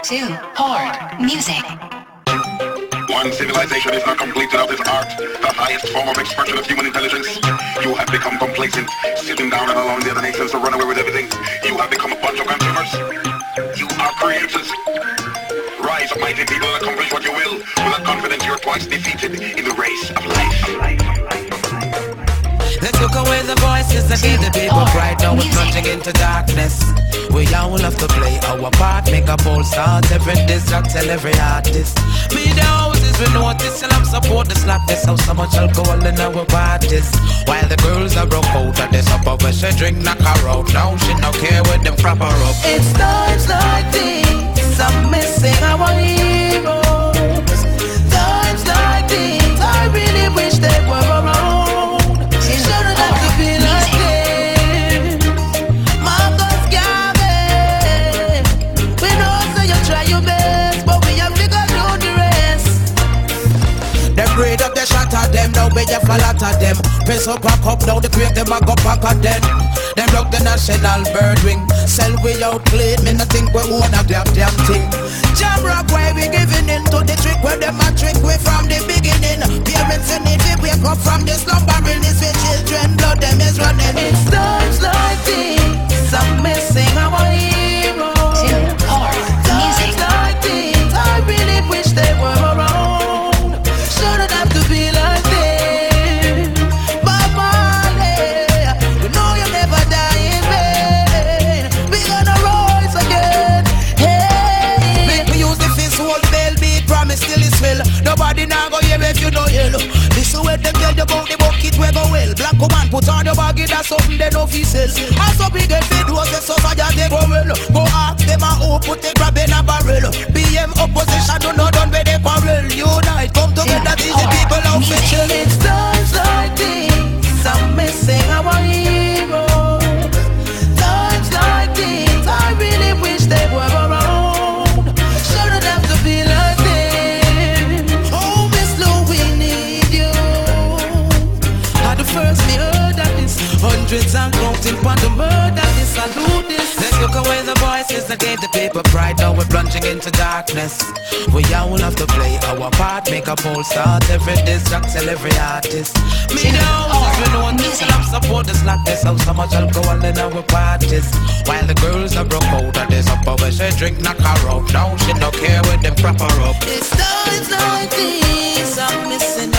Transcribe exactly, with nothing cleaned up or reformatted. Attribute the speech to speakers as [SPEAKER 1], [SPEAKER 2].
[SPEAKER 1] to Horde Music.
[SPEAKER 2] One civilization is not complete without its art, the highest form of expression of human intelligence. You have become complacent, sitting down and allowing the other nations to run away with everything. You have become a bunch of consumers. You are creators. Rise up, mighty people, and accomplish what you will. With a confidence you're twice defeated in the race of life. Of life, of life, of life.
[SPEAKER 3] Let's look away the voices that give the people pride. Now we're plunging into darkness. We all have to play our part, make a bold start. Every diss, I tell every artist. Me the houses we notice, and I'm support the slackness. How so much alcohol in our bodies. While the girls are broke out of this upper where she drink, knock her out. Now she no care with them proper up.
[SPEAKER 4] It's times like these I'm missing our heroes. Times like these I really wish they were around. Shouldn't have to be like this. Marcus Garvey, we know so you try your best, but we have to go through the rest.
[SPEAKER 3] Them grade up, they shot at them, now we have a lot of them. Press up, back up, now they create them, I go back at them. Them look the national bird wing. Sell we out clean, me not think we own a damn damn thing. Jam rock why we giving in to the trick where them a trick we from the beginning. Parents in it, we wake up from the slumber illness with children, blood them is running.
[SPEAKER 4] It's times like these I'm missing our heroes.
[SPEAKER 1] To Horde Music.
[SPEAKER 4] Times like these I really wish they were around. Shouldn't have to be like this. But Marley, you know you never die in vain. We gonna rise again. Hey,
[SPEAKER 3] Make me use the fist, hold bell, beat, promise till it's well. Nobody now go hear me if you know yellow. This is where them tell you about the bucket where go well. Black woman put on your baggy, that's something they know fi sell. As up big and fit was the suffer they go well. Go ask them a who put the grab in a barrel. B M opposition do not done where they quarrel. Unite, come together, these the people out for chill.
[SPEAKER 4] it's times like these I'm missing our heroes. Times like these I really wish they were around. Shouldn't have to be like this. Oh, Miss Lou, we need you. At the first me heard of this, hundreds and counting on the murder. This I do this.
[SPEAKER 3] Let's look away the voices that gave the people pride. Now we're plunging into darkness. We all have to play our part, make a bold start. Every diss, tell every artist. Me the houses we know this, and I'm support the slackness. How so much alcohol in our parties. While the girls are broke out of this upper where she drink, knock her out. Now she no care with them proper up.
[SPEAKER 4] It's times like these I'm missing